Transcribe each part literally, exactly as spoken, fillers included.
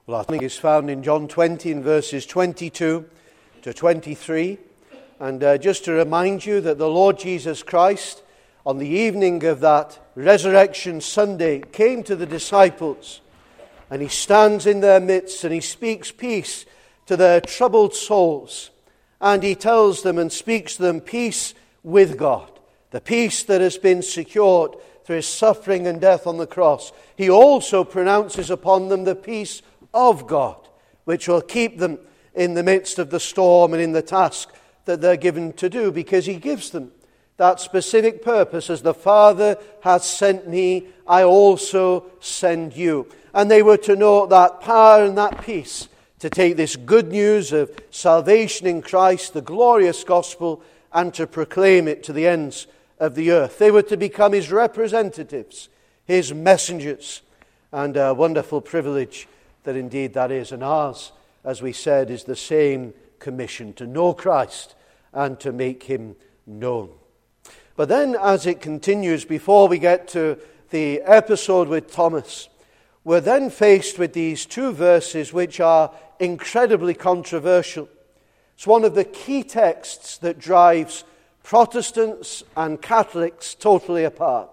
Well, our thing is found in John twenty in verses twenty-two to twenty-three. And uh, just to remind you that the Lord Jesus Christ, on the evening of that Resurrection Sunday, came to the disciples, and he stands in their midst and he speaks peace to their troubled souls. And he tells them and speaks to them peace with God, the peace that has been secured through his suffering and death on the cross. He also pronounces upon them the peace of God, which will keep them in the midst of the storm and in the task that they're given to do, because he gives them that specific purpose. As the Father hath sent me, I also send you. And they were to know that power and that peace to take this good news of salvation in Christ, the glorious gospel, and to proclaim it to the ends of the earth. They were to become his representatives, his messengers, and a wonderful privilege that indeed that is. And ours, as we said, is the same commission, to know Christ and to make him known. But then as it continues, before we get to the episode with Thomas, we're then faced with these two verses which are incredibly controversial. It's one of the key texts that drives Protestants and Catholics totally apart.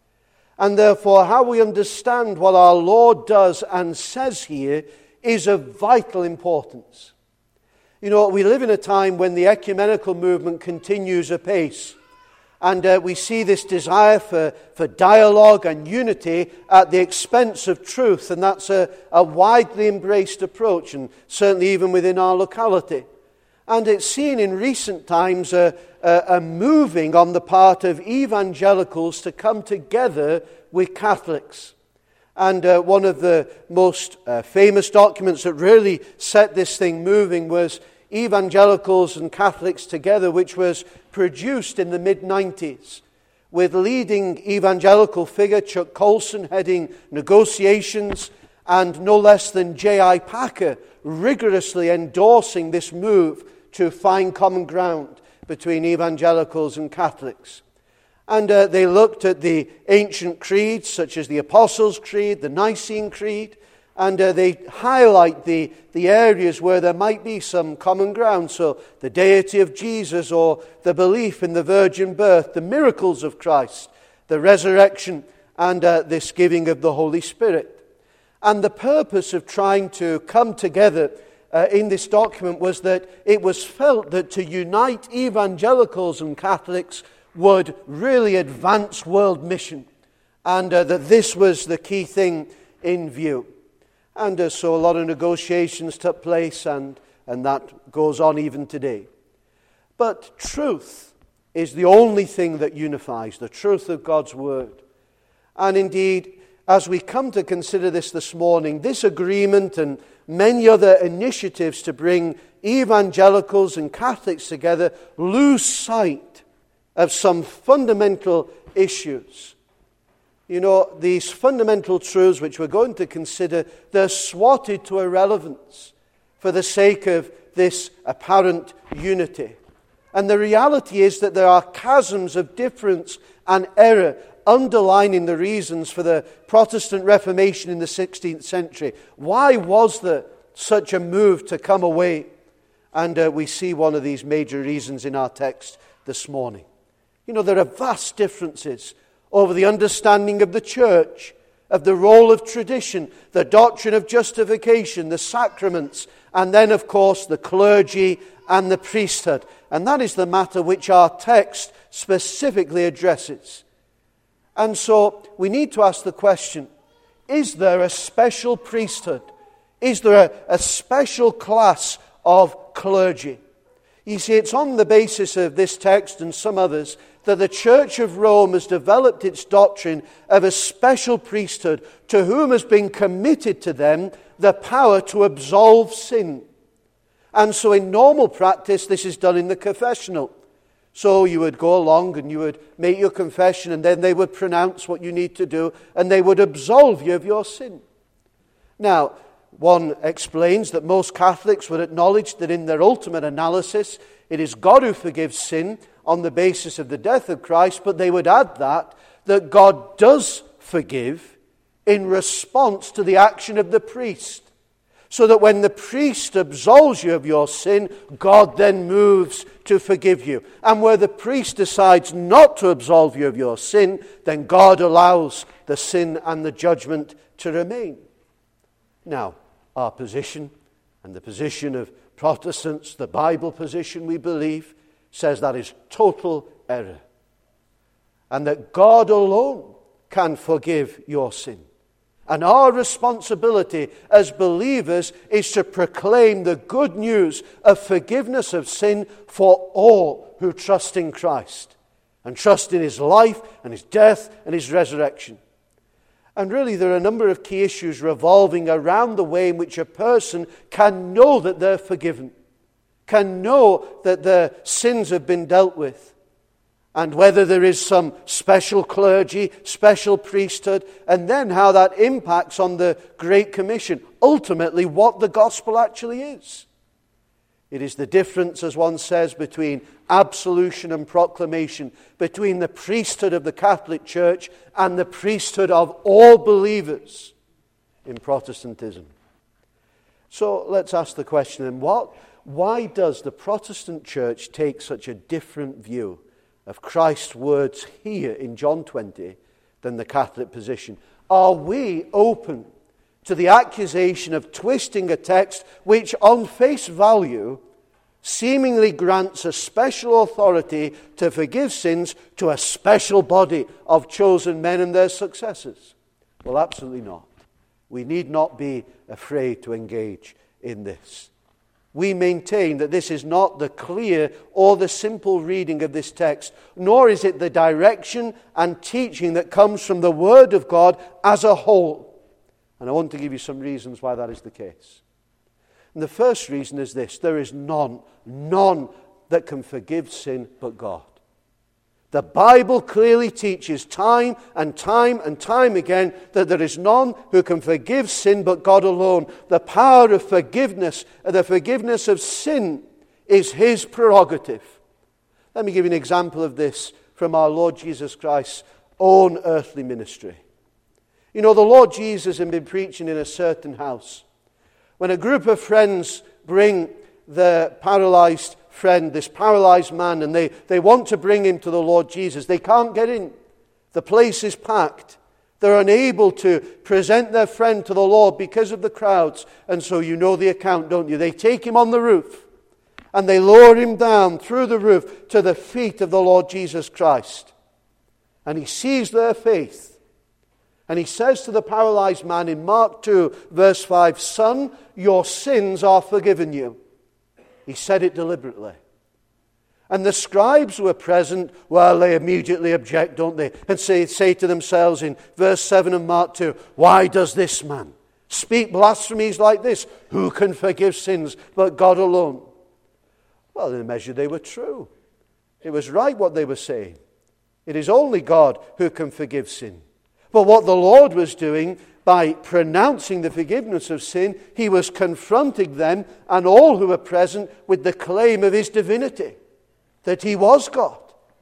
And therefore, how we understand what our Lord does and says here is of vital importance. You know, we live in a time when the ecumenical movement continues apace. And uh, we see this desire for, for dialogue and unity at the expense of truth. And that's a, a widely embraced approach, and certainly even within our locality. And it's seen in recent times a, a, a moving on the part of evangelicals to come together with Catholics. And uh, one of the most uh, famous documents that really set this thing moving was Evangelicals and Catholics Together, which was produced in the mid nineties, with leading evangelical figure Chuck Colson heading negotiations, and no less than J I Packer rigorously endorsing this move to find common ground between evangelicals and Catholics. And uh, they looked at the ancient creeds, such as the Apostles' Creed, the Nicene Creed, and uh, they highlight the, the areas where there might be some common ground. So the deity of Jesus, or the belief in the virgin birth, the miracles of Christ, the resurrection, and uh, this giving of the Holy Spirit. And the purpose of trying to come together uh, in this document was that it was felt that to unite evangelicals and Catholics would really advance world mission, and uh, that this was the key thing in view. And uh, so a lot of negotiations took place, and, and that goes on even today. But truth is the only thing that unifies, the truth of God's Word. And indeed, as we come to consider this this morning, this agreement and many other initiatives to bring evangelicals and Catholics together lose sight of some fundamental issues. You know, these fundamental truths which we're going to consider, they're swatted to irrelevance for the sake of this apparent unity. And the reality is that there are chasms of difference and error underlining the reasons for the Protestant Reformation in the sixteenth century. Why was there such a move to come away? And uh, we see one of these major reasons in our text this morning. You know, there are vast differences over the understanding of the church, of the role of tradition, the doctrine of justification, the sacraments, and then, of course, the clergy and the priesthood. And that is the matter which our text specifically addresses. And so we need to ask the question, is there a special priesthood? Is there a, a special class of clergy? You see, it's on the basis of this text and some others that the Church of Rome has developed its doctrine of a special priesthood to whom has been committed to them the power to absolve sin. And so in normal practice, this is done in the confessional. So you would go along and you would make your confession, and then they would pronounce what you need to do, and they would absolve you of your sin. Now, one explains that most Catholics would acknowledge that in their ultimate analysis, it is God who forgives sin on the basis of the death of Christ, but they would add that, that God does forgive in response to the action of the priest. So that when the priest absolves you of your sin, God then moves to forgive you. And where the priest decides not to absolve you of your sin, then God allows the sin and the judgment to remain. Now, our position and the position of Protestants, the Bible position we believe, says that is total error. And that God alone can forgive your sin. And our responsibility as believers is to proclaim the good news of forgiveness of sin for all who trust in Christ and trust in his life and his death and his resurrection. And really there are a number of key issues revolving around the way in which a person can know that they're forgiven, can know that their sins have been dealt with, and whether there is some special clergy, special priesthood, and then how that impacts on the Great Commission, ultimately what the gospel actually is. It is the difference, as one says, between absolution and proclamation, between the priesthood of the Catholic Church and the priesthood of all believers in Protestantism. So let's ask the question then, what, why does the Protestant Church take such a different view of Christ's words here in John twenty than the Catholic position? Are we open to the accusation of twisting a text which on face value seemingly grants a special authority to forgive sins to a special body of chosen men and their successors? Well, absolutely not. We need not be afraid to engage in this. We maintain that this is not the clear or the simple reading of this text, nor is it the direction and teaching that comes from the Word of God as a whole. And I want to give you some reasons why that is the case. And the first reason is this: there is none, none that can forgive sin but God. The Bible clearly teaches time and time and time again that there is none who can forgive sin but God alone. The power of forgiveness, the forgiveness of sin, is his prerogative. Let me give you an example of this from our Lord Jesus Christ's own earthly ministry. You know, the Lord Jesus had been preaching in a certain house. When a group of friends bring the paralyzed friend, this paralyzed man, and they, they want to bring him to the Lord Jesus, they can't get in. The place is packed. They're unable to present their friend to the Lord because of the crowds. And so you know the account, don't you? They take him on the roof and they lower him down through the roof to the feet of the Lord Jesus Christ. And he sees their faith. And he says to the paralyzed man in Mark two, verse five, "Son, your sins are forgiven you." He said it deliberately. And the scribes who were present, well, they immediately object, don't they? And say, say to themselves in verse seven of Mark two, "Why does this man speak blasphemies like this? Who can forgive sins but God alone?" Well, in a measure they were true. It was right what they were saying. It is only God who can forgive sin. But what the Lord was doing by pronouncing the forgiveness of sin, he was confronting them and all who were present with the claim of his divinity, that he was God.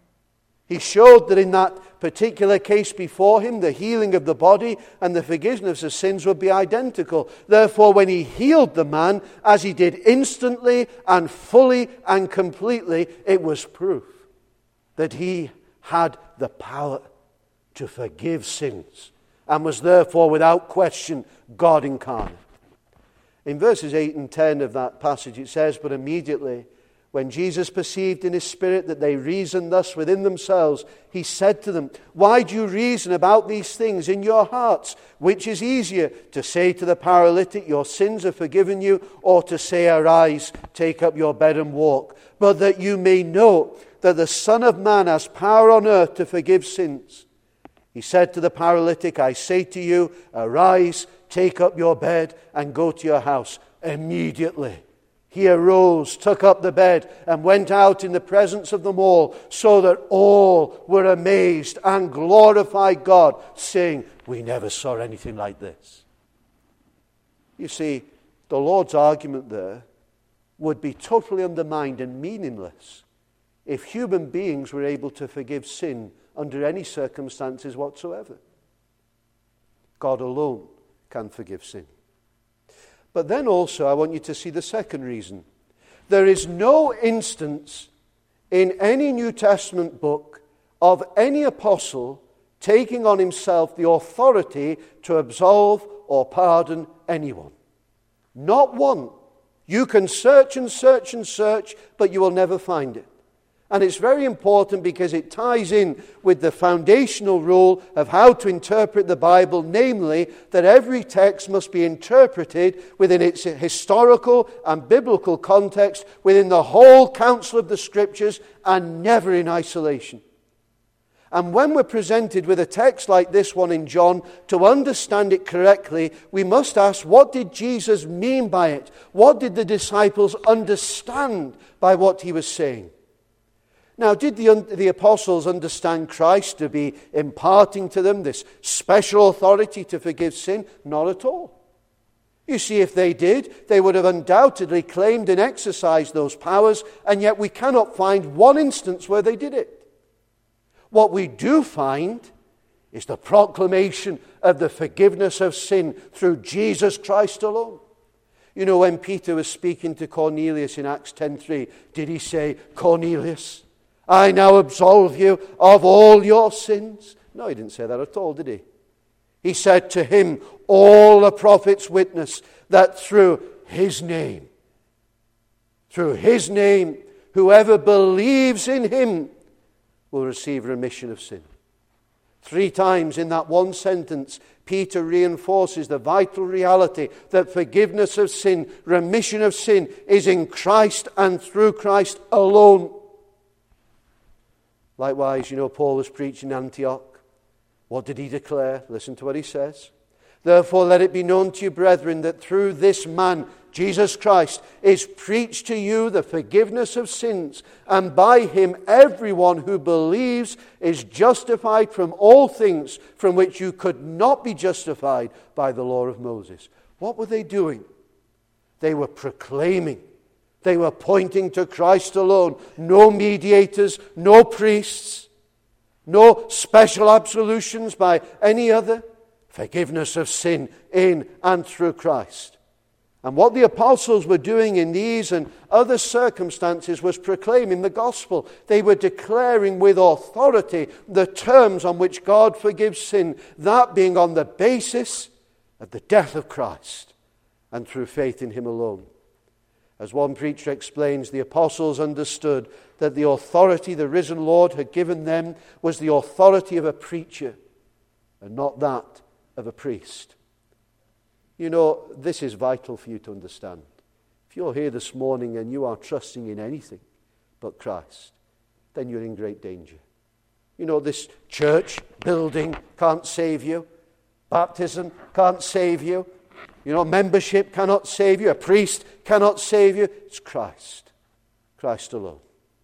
He showed that in that particular case before him, the healing of the body and the forgiveness of sins would be identical. Therefore, when he healed the man, as he did instantly and fully and completely, it was proof that he had the power to forgive sins, and was therefore without question God incarnate. In verses eight and ten of that passage it says, "But immediately when Jesus perceived in his spirit that they reasoned thus within themselves, he said to them, 'Why do you reason about these things in your hearts? Which is easier, to say to the paralytic, your sins are forgiven you, or to say, arise, take up your bed and walk? But that you may know that the Son of Man has power on earth to forgive sins.' He said to the paralytic, 'I say to you, arise, take up your bed, and go to your house.' Immediately he arose, took up the bed, and went out in the presence of them all, so that all were amazed and glorified God, saying, 'We never saw anything like this.'" You see, the Lord's argument there would be totally undermined and meaningless if human beings were able to forgive sin under any circumstances whatsoever. God alone can forgive sin. But then also I want you to see the second reason. There is no instance in any New Testament book of any apostle taking on himself the authority to absolve or pardon anyone. Not one. You can search and search and search, but you will never find it. And it's very important because it ties in with the foundational rule of how to interpret the Bible, namely that every text must be interpreted within its historical and biblical context, within the whole counsel of the Scriptures, and never in isolation. And when we're presented with a text like this one in John, to understand it correctly, we must ask, what did Jesus mean by it? What did the disciples understand by what he was saying? Now, did the, the apostles understand Christ to be imparting to them this special authority to forgive sin? Not at all. You see, if they did, they would have undoubtedly claimed and exercised those powers, and yet we cannot find one instance where they did it. What we do find is the proclamation of the forgiveness of sin through Jesus Christ alone. You know, when Peter was speaking to Cornelius in Acts ten three, did he say, "Cornelius, I now absolve you of all your sins"? No, he didn't say that at all, did he? He said to him, "All the prophets witness that through his name, through his name, whoever believes in him will receive remission of sin." Three times in that one sentence, Peter reinforces the vital reality that forgiveness of sin, remission of sin, is in Christ and through Christ alone. Likewise, you know, Paul was preaching in Antioch. What did he declare? Listen to what he says. "Therefore let it be known to you, brethren, that through this man, Jesus Christ, is preached to you the forgiveness of sins, and by him everyone who believes is justified from all things from which you could not be justified by the law of Moses." What were they doing? They were proclaiming. They were pointing to Christ alone. No mediators, no priests, no special absolutions by any other. Forgiveness of sin in and through Christ. And what the apostles were doing in these and other circumstances was proclaiming the gospel. They were declaring with authority the terms on which God forgives sin, that being on the basis of the death of Christ and through faith in him alone. As one preacher explains, the apostles understood that the authority the risen Lord had given them was the authority of a preacher and not that of a priest. You know, this is vital for you to understand. If you're here this morning and you are trusting in anything but Christ, then you're in great danger. You know, this church building can't save you. Baptism can't save you. You know, membership cannot save you. A priest cannot save you. It's Christ. Christ alone.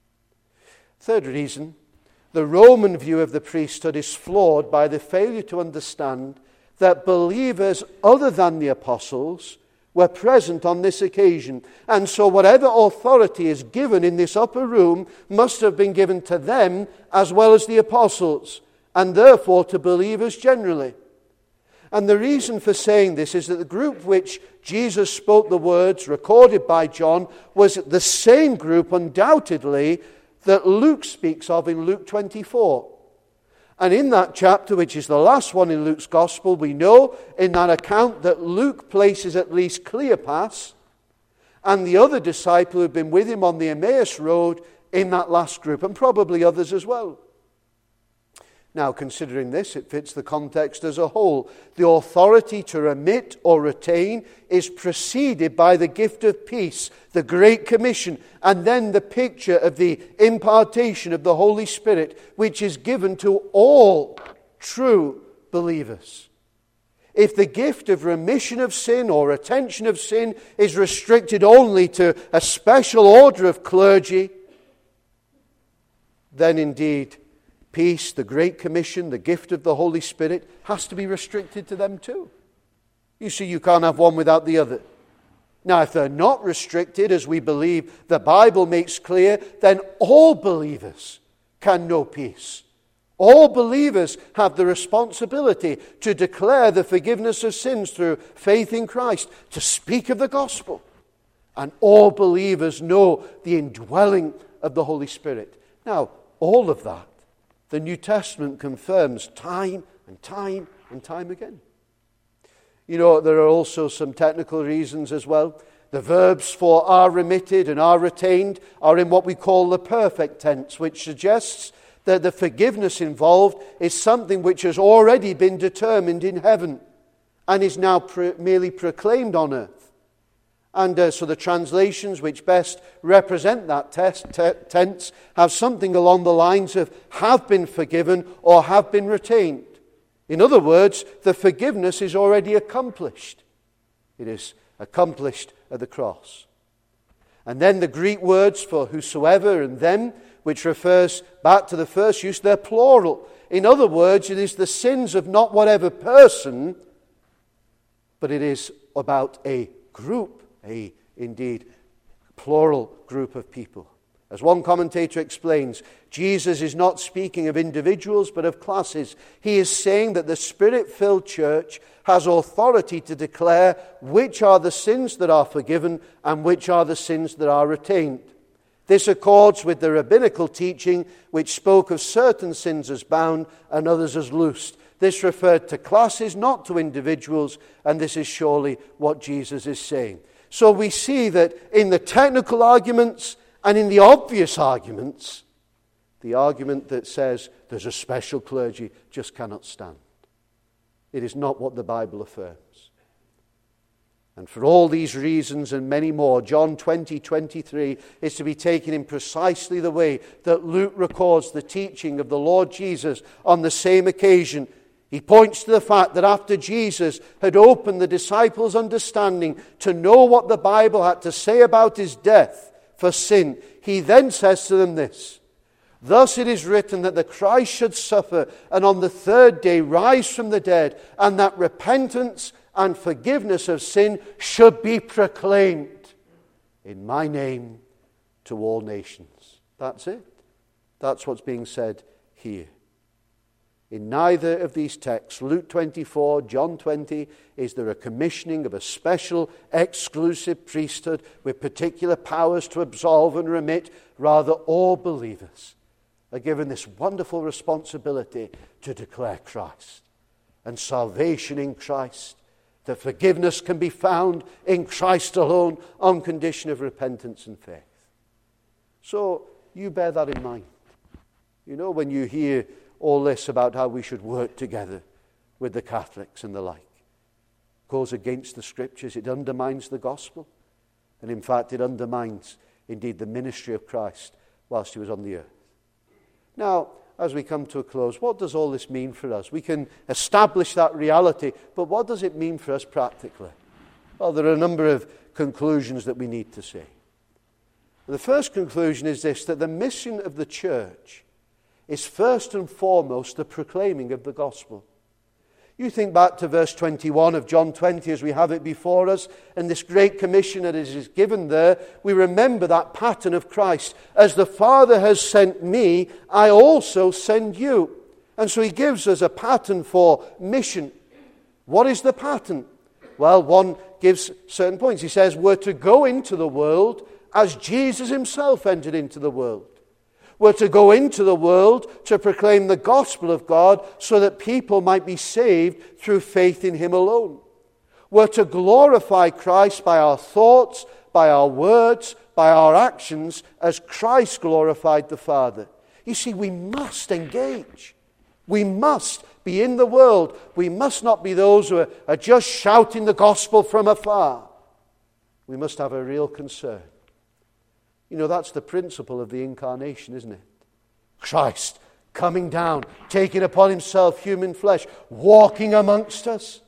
Third reason, the Roman view of the priesthood is flawed by the failure to understand that believers other than the apostles were present on this occasion. And so whatever authority is given in this upper room must have been given to them as well as the apostles, and therefore to believers generally. And the reason for saying this is that the group which Jesus spoke the words recorded by John was the same group, undoubtedly, that Luke speaks of in Luke twenty-four. And in that chapter, which is the last one in Luke's Gospel, we know in that account that Luke places at least Cleopas and the other disciple who had been with him on the Emmaus Road in that last group, and probably others as well. Now, considering this, it fits the context as a whole. The authority to remit or retain is preceded by the gift of peace, the Great Commission, and then the picture of the impartation of the Holy Spirit, which is given to all true believers. If the gift of remission of sin or retention of sin is restricted only to a special order of clergy, then indeed peace, the Great Commission, the gift of the Holy Spirit, has to be restricted to them too. You see, you can't have one without the other. Now, if they're not restricted, as we believe the Bible makes clear, then all believers can know peace. All believers have the responsibility to declare the forgiveness of sins through faith in Christ, to speak of the gospel. And all believers know the indwelling of the Holy Spirit. Now, all of that, the New Testament confirms time and time and time again. You know, there are also some technical reasons as well. The verbs for are remitted and are retained are in what we call the perfect tense, which suggests that the forgiveness involved is something which has already been determined in heaven and is now pro- merely proclaimed on earth. And uh, so the translations which best represent that test, te- tense have something along the lines of have been forgiven or have been retained. In other words, the forgiveness is already accomplished. It is accomplished at the cross. And then the Greek words for whosoever and them, which refers back to the first use, they're plural. In other words, it is the sins of not whatever person, but it is about a group, a indeed plural group of people. As one commentator explains, Jesus is not speaking of individuals but of classes. He is saying that the Spirit-filled church has authority to declare which are the sins that are forgiven and which are the sins that are retained. This accords with the rabbinical teaching which spoke of certain sins as bound and others as loosed. This referred to classes, not to individuals, and this is surely what Jesus is saying. So we see that in the technical arguments and in the obvious arguments, the argument that says there's a special clergy just cannot stand. It is not what the Bible affirms. And for all these reasons and many more, John twenty twenty-three is to be taken in precisely the way that Luke records the teaching of the Lord Jesus on the same occasion. He points to the fact that after Jesus had opened the disciples' understanding to know what the Bible had to say about his death for sin, he then says to them this: "Thus it is written that the Christ should suffer and on the third day rise from the dead, and that repentance and forgiveness of sin should be proclaimed in my name to all nations." That's it. That's what's being said here. In neither of these texts, Luke twenty-four, John twenty, is there a commissioning of a special, exclusive priesthood with particular powers to absolve and remit. Rather, all believers are given this wonderful responsibility to declare Christ and salvation in Christ. That forgiveness can be found in Christ alone on condition of repentance and faith. So you bear that in mind. You know, when you hear all this about how we should work together with the Catholics and the like, it goes against the Scriptures. It undermines the gospel. And in fact, it undermines, indeed, the ministry of Christ whilst he was on the earth. Now, as we come to a close, what does all this mean for us? We can establish that reality, but what does it mean for us practically? Well, there are a number of conclusions that we need to see. The first conclusion is this, that the mission of the church is first and foremost the proclaiming of the gospel. You think back to verse twenty-one of John twenty as we have it before us, and this great commission that is given there, we remember that pattern of Christ. As the Father has sent me, I also send you. And so he gives us a pattern for mission. What is the pattern? Well, one gives certain points. He says we're to go into the world as Jesus himself entered into the world. We're to go into the world to proclaim the gospel of God so that people might be saved through faith in him alone. We're to glorify Christ by our thoughts, by our words, by our actions, as Christ glorified the Father. You see, we must engage. We must be in the world. We must not be those who are, are just shouting the gospel from afar. We must have a real concern. You know, that's the principle of the incarnation, isn't it? Christ coming down, taking upon himself human flesh, walking amongst us.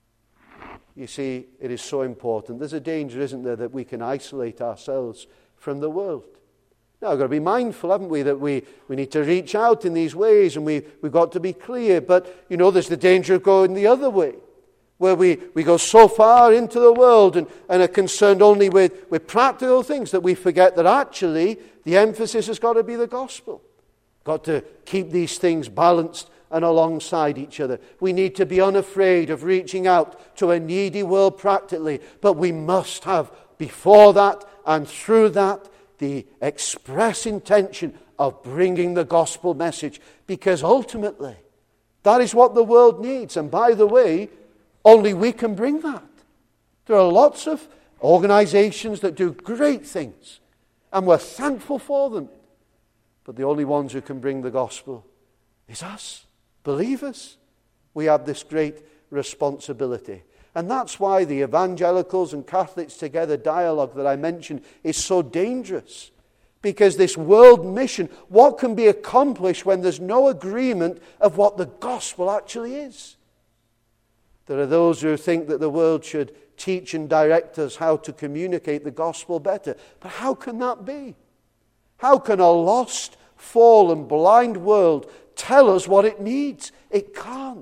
You see, it is so important. There's a danger, isn't there, that we can isolate ourselves from the world. Now, we've got to be mindful, haven't we, that we, we need to reach out in these ways, and we, we've got to be clear. But, you know, there's the danger of going the other way, where we, we go so far into the world and, and are concerned only with, with practical things that we forget that actually the emphasis has got to be the gospel. got to keep these things balanced and alongside each other. We need to be unafraid of reaching out to a needy world practically, but we must have before that and through that the express intention of bringing the gospel message, because ultimately that is what the world needs. And by the way, only we can bring that. There are lots of organizations that do great things, and we're thankful for them. But the only ones who can bring the gospel is us, believers. We have this great responsibility. And that's why the evangelicals and Catholics together dialogue that I mentioned is so dangerous. Because this world mission, what can be accomplished when there's no agreement of what the gospel actually is? There are those who think that the world should teach and direct us how to communicate the gospel better. But how can that be? How can a lost, fallen, blind world tell us what it needs? It can't.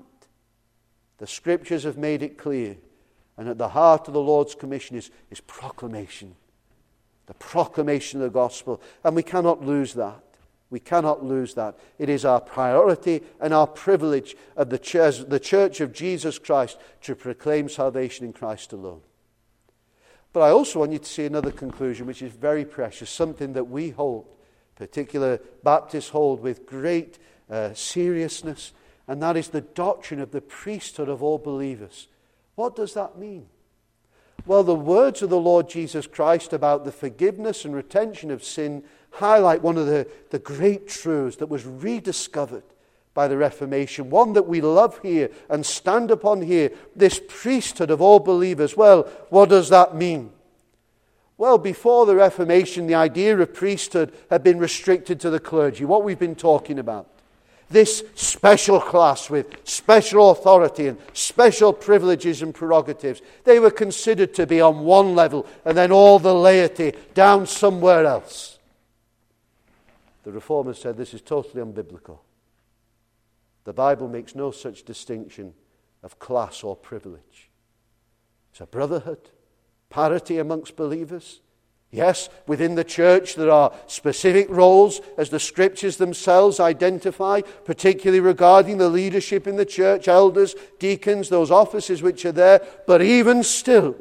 The Scriptures have made it clear. And at the heart of the Lord's commission is, is proclamation. The proclamation of the gospel. And we cannot lose that. We cannot lose that. It is our priority and our privilege of the church, the church of Jesus Christ to proclaim salvation in Christ alone. But I also want you to see another conclusion which is very precious, something that we hold, particular Baptists hold with great uh, seriousness, and that is the doctrine of the priesthood of all believers. What does that mean? Well, the words of the Lord Jesus Christ about the forgiveness and retention of sin highlight one of the, the great truths that was rediscovered by the Reformation, one that we love here and stand upon here, this priesthood of all believers. Well, what does that mean? Well, before the Reformation, the idea of priesthood had been restricted to the clergy, what we've been talking about. This special class with special authority and special privileges and prerogatives, they were considered to be on one level and then all the laity down somewhere else. The Reformers said this is totally unbiblical. The Bible makes no such distinction of class or privilege. It's a brotherhood, parity amongst believers. Yes, within the church there are specific roles as the Scriptures themselves identify, particularly regarding the leadership in the church, elders, deacons, those offices which are there. But even still,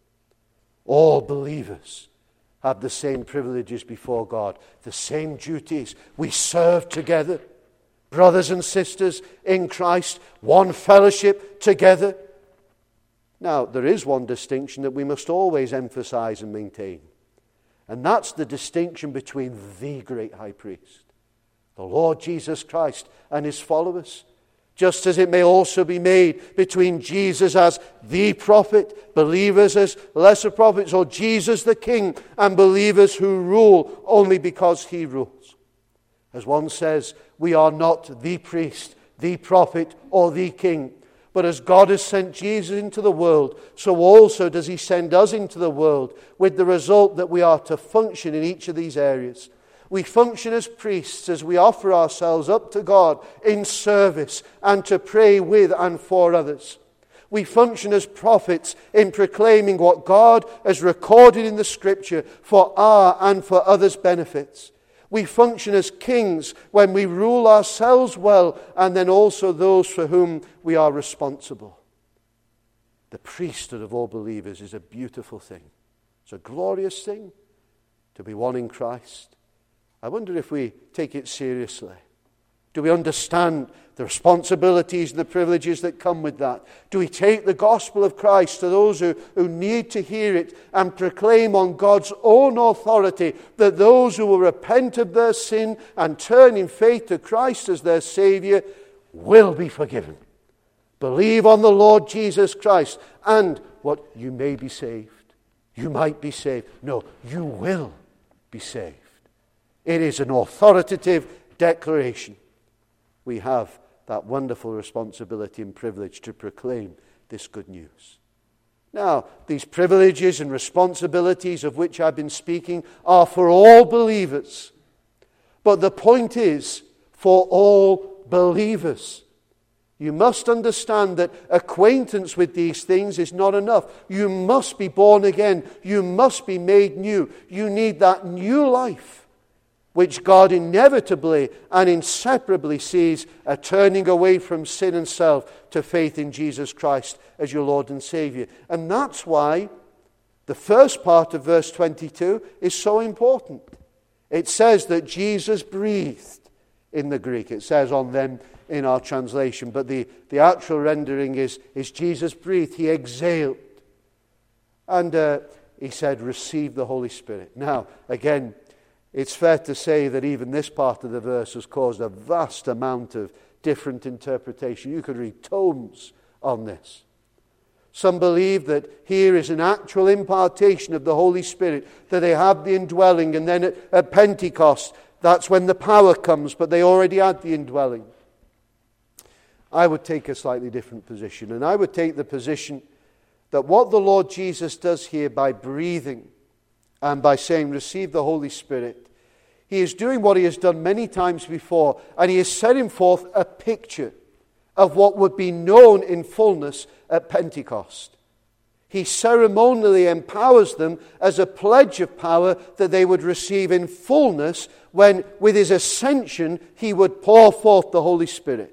all believers have the same privileges before God, the same duties. We serve together, brothers and sisters in Christ, one fellowship together. Now, there is one distinction that we must always emphasize and maintain. And that's the distinction between the great high priest, the Lord Jesus Christ, and his followers. Just as it may also be made between Jesus as the prophet, believers as lesser prophets, or Jesus the king, and believers who rule only because he rules. As one says, we are not the priest, the prophet, or the king. But as God has sent Jesus into the world, so also does he send us into the world, with the result that we are to function in each of these areas. We function as priests as we offer ourselves up to God in service and to pray with and for others. We function as prophets in proclaiming what God has recorded in the Scripture for our and for others' benefits. We function as kings when we rule ourselves well, and then also those for whom we are responsible. The priesthood of all believers is a beautiful thing. It's a glorious thing to be one in Christ. I wonder if we take it seriously. Do we understand the responsibilities and the privileges that come with that? Do we take the gospel of Christ to those who, who need to hear it and proclaim on God's own authority that those who will repent of their sin and turn in faith to Christ as their Savior will be forgiven? Believe on the Lord Jesus Christ and what? You may be saved. You might be saved. No, you will be saved. It is an authoritative declaration. We have that wonderful responsibility and privilege to proclaim this good news. Now, these privileges and responsibilities of which I've been speaking are for all believers. But the point is, for all believers. You must understand that acquaintance with these things is not enough. You must be born again. You must be made new. You need that new life which God inevitably and inseparably sees a turning away from sin and self to faith in Jesus Christ as your Lord and Savior. And that's why the first part of verse twenty-two is so important. It says that Jesus breathed in the Greek. It says on them in our translation, but the, the actual rendering is, is Jesus breathed. He exhaled. And uh, he said, receive the Holy Spirit. Now, again, it's fair to say that even this part of the verse has caused a vast amount of different interpretation. You could read tomes on this. Some believe that here is an actual impartation of the Holy Spirit, that they have the indwelling, and then at, at Pentecost, that's when the power comes, but they already had the indwelling. I would take a slightly different position, and I would take the position that what the Lord Jesus does here by breathing and by saying, receive the Holy Spirit, he is doing what he has done many times before, and he is setting forth a picture of what would be known in fullness at Pentecost. He ceremonially empowers them as a pledge of power that they would receive in fullness when, with his ascension, he would pour forth the Holy Spirit.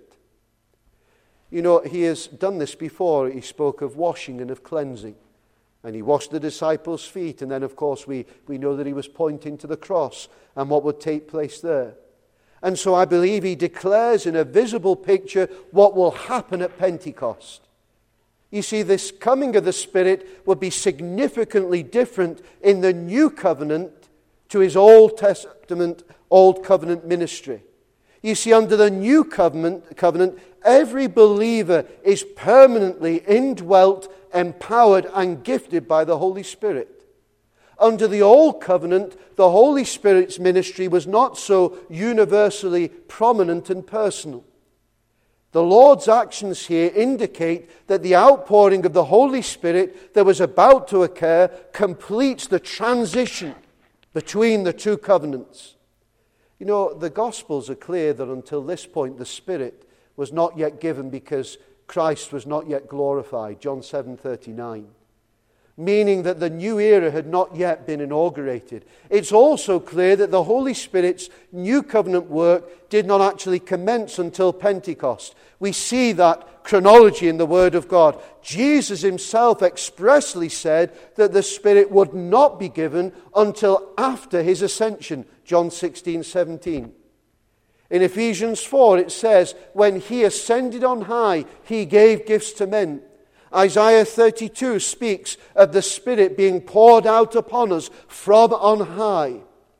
You know, he has done this before. He spoke of washing and of cleansing. And he washed the disciples' feet. And then, of course, we, we know that he was pointing to the cross and what would take place there. And so I believe he declares in a visible picture what will happen at Pentecost. You see, this coming of the Spirit will be significantly different in the new covenant to his Old Testament, Old Covenant ministry. You see, under the new covenant, covenant, every believer is permanently indwelt, empowered, and gifted by the Holy Spirit. Under the Old Covenant, the Holy Spirit's ministry was not so universally prominent and personal. The Lord's actions here indicate that the outpouring of the Holy Spirit that was about to occur completes the transition between the two covenants. You know, the Gospels are clear that until this point the Spirit was not yet given because Christ was not yet glorified. John seven thirty-nine. Meaning that the new era had not yet been inaugurated. It's also clear that the Holy Spirit's new covenant work did not actually commence until Pentecost. We see that chronology in the Word of God. Jesus himself expressly said that the Spirit would not be given until after his ascension. John sixteen seventeen. In Ephesians four it says, when he ascended on high, he gave gifts to men. Isaiah thirty-two speaks of the Spirit being poured out upon us from on high.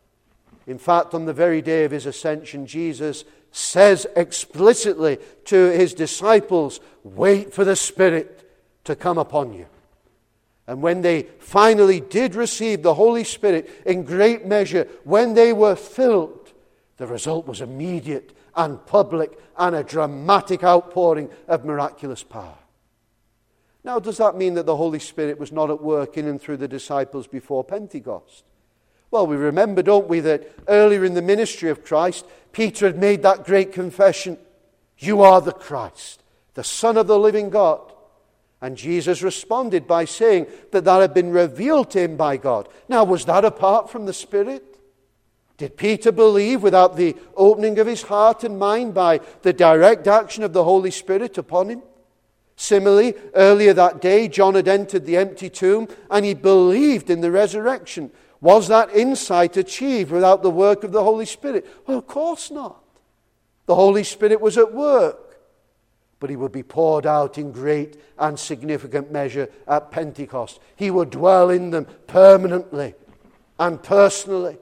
In fact, on the very day of his ascension, Jesus says explicitly to his disciples, wait for the Spirit to come upon you. And when they finally did receive the Holy Spirit in great measure, when they were filled, the result was immediate and public and a dramatic outpouring of miraculous power. Now, does that mean that the Holy Spirit was not at work in and through the disciples before Pentecost? Well, we remember, don't we, that earlier in the ministry of Christ, Peter had made that great confession, you are the Christ, the Son of the living God. And Jesus responded by saying that that had been revealed to him by God. Now, was that apart from the Spirit? Did Peter believe without the opening of his heart and mind by the direct action of the Holy Spirit upon him? Similarly, earlier that day, John had entered the empty tomb and he believed in the resurrection. Was that insight achieved without the work of the Holy Spirit? Well, of course not. The Holy Spirit was at work, but he would be poured out in great and significant measure at Pentecost. He would dwell in them permanently and personally.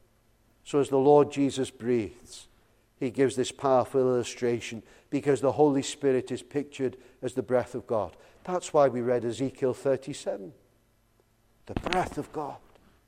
So as the Lord Jesus breathes, he gives this powerful illustration because the Holy Spirit is pictured as the breath of God. That's why we read Ezekiel thirty-seven. The breath of God.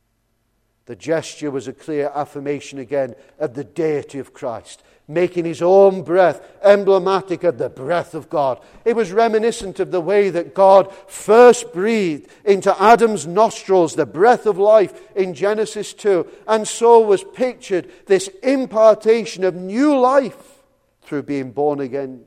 The gesture was a clear affirmation again of the deity of Christ, making his own breath emblematic of the breath of God. It was reminiscent of the way that God first breathed into Adam's nostrils the breath of life in Genesis two. And so was pictured this impartation of new life through being born again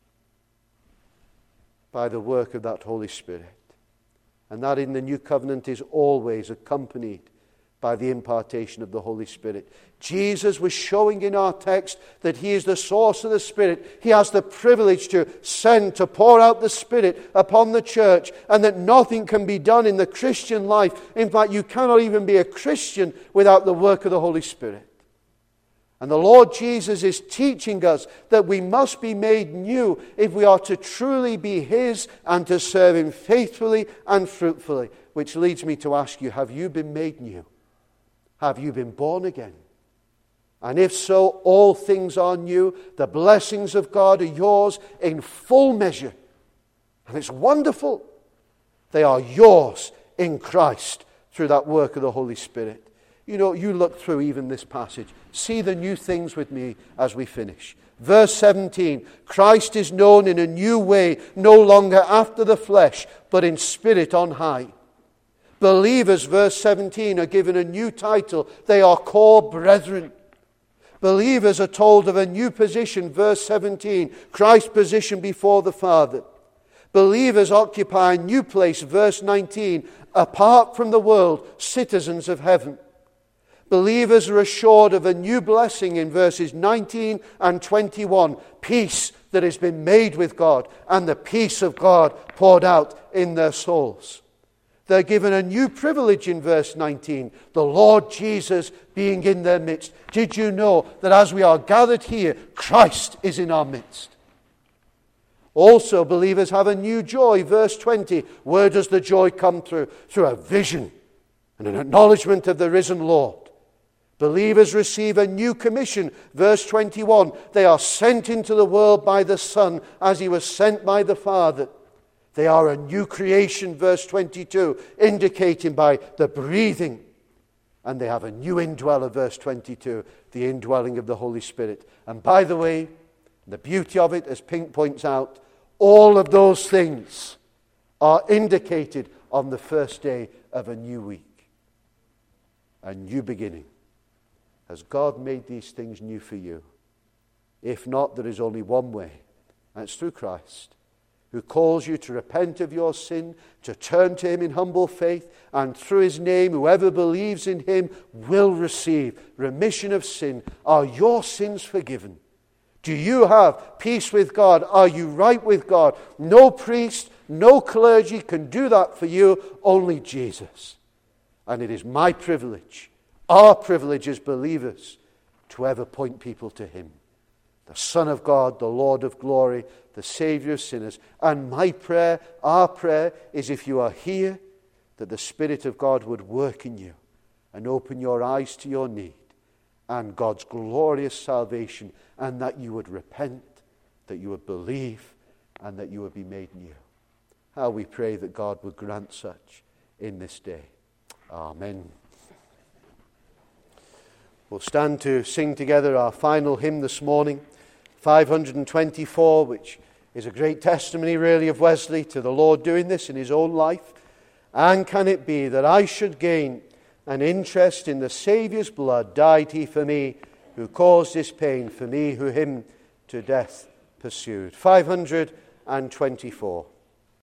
by the work of that Holy Spirit. And that in the new covenant is always accompanied by the impartation of the Holy Spirit. Jesus was showing in our text that he is the source of the Spirit. He has the privilege to send, to pour out the Spirit upon the church, and that nothing can be done in the Christian life. In fact, you cannot even be a Christian without the work of the Holy Spirit. And the Lord Jesus is teaching us that we must be made new if we are to truly be his and to serve him faithfully and fruitfully. Which leads me to ask you, have you been made new? Have you been born again? And if so, all things are new. The blessings of God are yours in full measure. And it's wonderful. They are yours in Christ through that work of the Holy Spirit. You know, you look through even this passage. See the new things with me as we finish. Verse seventeen, Christ is known in a new way, no longer after the flesh, but in spirit on high. Believers, verse seventeen, are given a new title. They are called brethren. Believers are told of a new position, verse seventeen, Christ's position before the Father. Believers occupy a new place, verse nineteen, apart from the world, citizens of heaven. Believers are assured of a new blessing in verses nineteen and twenty-one, peace that has been made with God and the peace of God poured out in their souls. They're given a new privilege in verse nineteen, the Lord Jesus being in their midst. Did you know that as we are gathered here, Christ is in our midst? Also, believers have a new joy. Verse twenty, where does the joy come through? Through a vision and an acknowledgement of the risen Lord. Believers receive a new commission. Verse twenty-one, they are sent into the world by the Son as he was sent by the Father. They are a new creation, verse twenty-two, indicating by the breathing. And they have a new indweller, verse twenty-two, the indwelling of the Holy Spirit. And by the way, the beauty of it, as Pink points out, all of those things are indicated on the first day of a new week. A new beginning. Has God made these things new for you? If not, there is only one way, and it's through Christ, who calls you to repent of your sin, to turn to him in humble faith, and through his name, whoever believes in him will receive remission of sin. Are your sins forgiven? Do you have peace with God? Are you right with God? No priest, no clergy can do that for you, only Jesus. And it is my privilege, our privilege as believers, to ever point people to him. The Son of God, the Lord of glory, the Savior of sinners. And my prayer, our prayer, is if you are here, that the Spirit of God would work in you and open your eyes to your need and God's glorious salvation, and that you would repent, that you would believe, and that you would be made new. How we pray that God would grant such in this day. Amen. We'll stand to sing together our final hymn this morning, five hundred twenty-four, which is a great testimony really of Wesley to the Lord doing this in his own life. And can it be that I should gain an interest in the Saviour's blood? Died he for me, who caused this pain, for me who him to death pursued. five hundred twenty-four.